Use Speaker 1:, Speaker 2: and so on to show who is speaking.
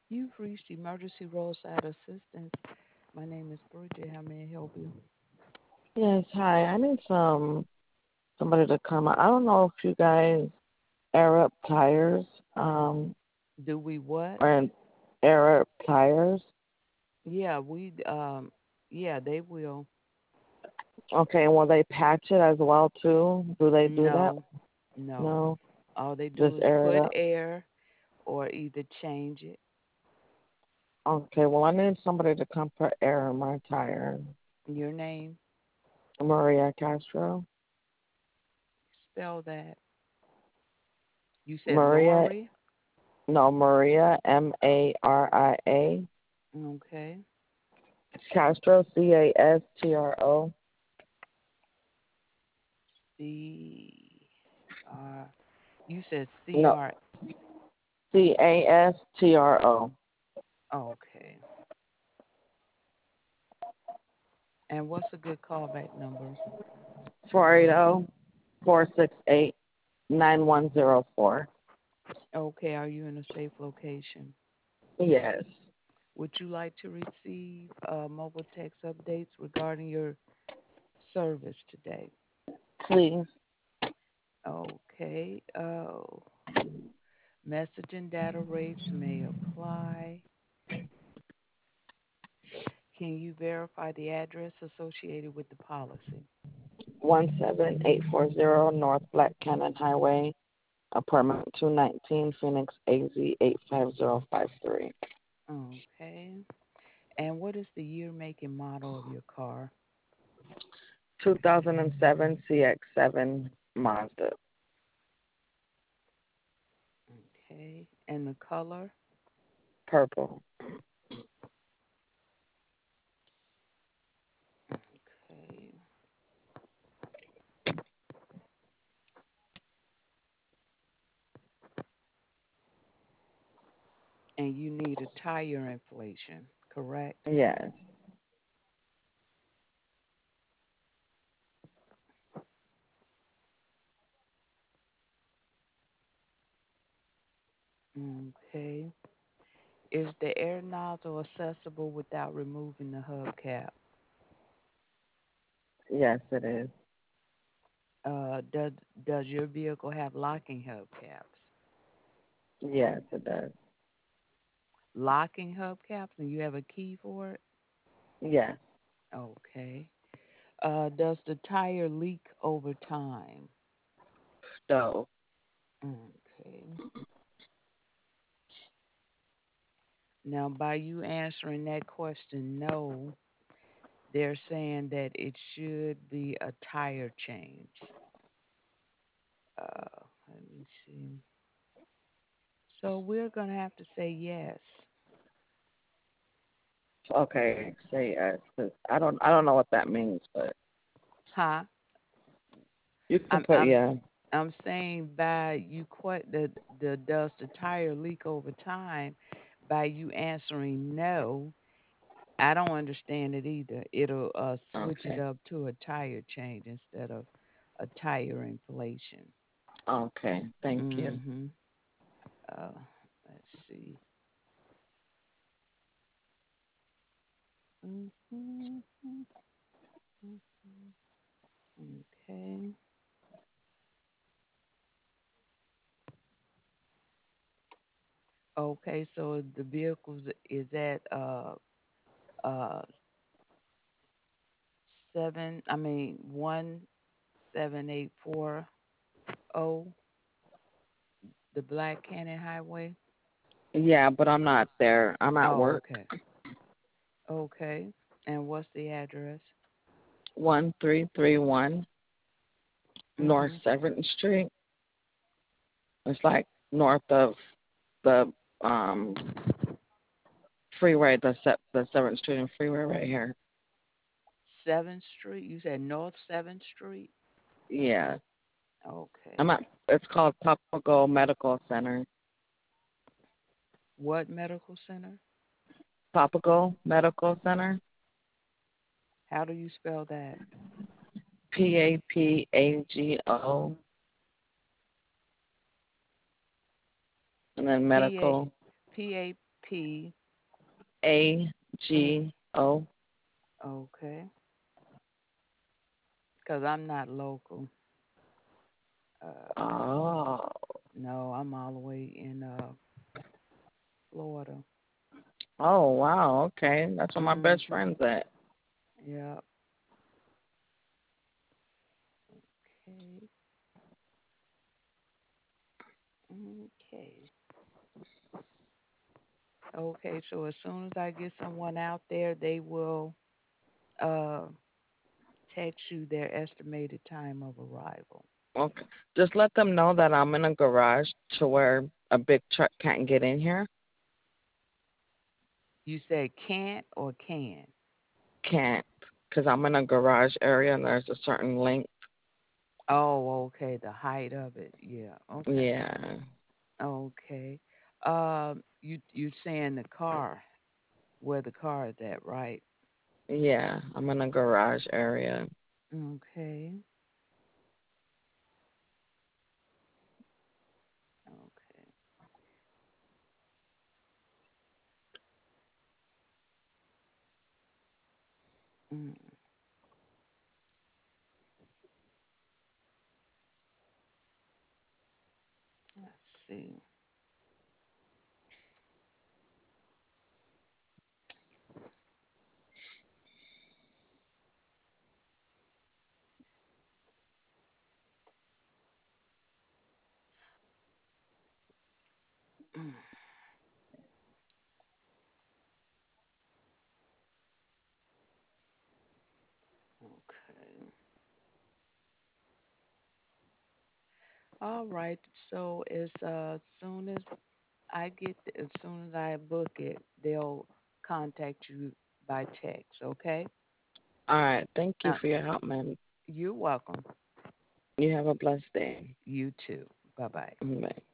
Speaker 1: You've reached Emergency Roadside Assistance. My name is Bridget. How may I help you?
Speaker 2: Yes, hi. I need somebody to come. I don't know if you guys air up tires,
Speaker 1: Do we what?
Speaker 2: or air up tires.
Speaker 1: Yeah, yeah, they will.
Speaker 2: Okay, and will they patch it as well too? Do they do that?
Speaker 1: No, no.
Speaker 2: No,
Speaker 1: All they do
Speaker 2: just
Speaker 1: is
Speaker 2: air it
Speaker 1: put
Speaker 2: up.
Speaker 1: air or either change it.
Speaker 2: Okay, well I need somebody to come put air in my tire.
Speaker 1: Your name,
Speaker 2: Maria Castro.
Speaker 1: spell that. You said
Speaker 2: Maria,
Speaker 1: Lori?
Speaker 2: no Maria, Maria.
Speaker 1: Okay.
Speaker 2: Castro, Castro.
Speaker 1: C R. You said
Speaker 2: No,
Speaker 1: CR.
Speaker 2: Castro.
Speaker 1: Okay. And what's a good callback number?
Speaker 2: 480-468-9104.
Speaker 1: Okay, are you in a safe location?
Speaker 2: Yes,
Speaker 1: Would you like to receive mobile text updates regarding your service today?
Speaker 2: please.
Speaker 1: Okay. Oh, message and data rates may apply. Can you verify the address associated with the policy?
Speaker 2: 17840 North Black Cannon Highway, apartment 219, Phoenix, AZ 85053.
Speaker 1: Okay. And what is the year, make, and model of your car?
Speaker 2: 2007 CX7 Mazda.
Speaker 1: Okay. And the color?
Speaker 2: Purple.
Speaker 1: Okay. And you need a tire inflation, correct?
Speaker 2: Yes.
Speaker 1: Okay. Is the air nozzle accessible without removing the hubcap?
Speaker 2: Yes, it is.
Speaker 1: Does your vehicle have locking hubcaps?
Speaker 2: Yes, it does.
Speaker 1: Locking hubcaps, and you have a key for it?
Speaker 2: Yes.
Speaker 1: Okay. Does the tire leak over time?
Speaker 2: No.
Speaker 1: Okay. Now, by you answering that question, no, they're saying that it should be a tire change. Let me see. So we're gonna have to say yes.
Speaker 2: Okay, say yes. 'Cause I don't know what that means, but
Speaker 1: Huh?
Speaker 2: you can
Speaker 1: I'm
Speaker 2: put
Speaker 1: I'm
Speaker 2: yeah.
Speaker 1: I'm saying by you the does the tire leak over time? By you answering no, I don't understand it either. It'll switch it
Speaker 2: Okay.
Speaker 1: up to a tire change instead of a tire inflation.
Speaker 2: Okay. Thank you.
Speaker 1: Mhm. Uh, let's see. Mhm. Okay. Okay. So the vehicles is at uh 17840, the Black Cannon Highway.
Speaker 2: Yeah, but I'm not there. I'm at
Speaker 1: Oh,
Speaker 2: work.
Speaker 1: okay. Okay. And what's the address?
Speaker 2: 1331 North
Speaker 1: Mhm.
Speaker 2: 7th Street. It's like north of the freeway, the 7th Street and freeway right here.
Speaker 1: 7th Street. You said North 7th Street?
Speaker 2: Yeah. I'm
Speaker 1: Okay.
Speaker 2: at, it's called Papago Medical Center.
Speaker 1: What medical center?
Speaker 2: Papago Medical Center.
Speaker 1: How do you spell that?
Speaker 2: Papago, and then
Speaker 1: P A
Speaker 2: medical.
Speaker 1: P A P.
Speaker 2: AGO.
Speaker 1: Okay. Because I'm not local. Uh,
Speaker 2: Oh.
Speaker 1: no, I'm all the way in Florida.
Speaker 2: Oh, wow. Okay. That's where my best
Speaker 1: Mhm.
Speaker 2: friend's at.
Speaker 1: Yep. Okay. Okay. Okay. So as soon as I get someone out there, they will uh text you their estimated time of arrival.
Speaker 2: Okay. Just let them know that I'm in a garage to where a big truck can't get in here.
Speaker 1: You said can't or can?
Speaker 2: Can't. Because I'm in a garage area and there's a certain length.
Speaker 1: Oh, okay. The height of it. Yeah. Okay.
Speaker 2: Yeah.
Speaker 1: Okay. You saying the car, where the car is at, right?
Speaker 2: Yeah. I'm in a garage area.
Speaker 1: Okay. Okay. Mm, let's see. Mm, okay. All right. So as soon as I book it, they'll contact you by text. Okay.
Speaker 2: All right. Thank you
Speaker 1: Now,
Speaker 2: for your help, man.
Speaker 1: you're welcome.
Speaker 2: You have a blessed day.
Speaker 1: You too. Bye bye.
Speaker 2: Bye.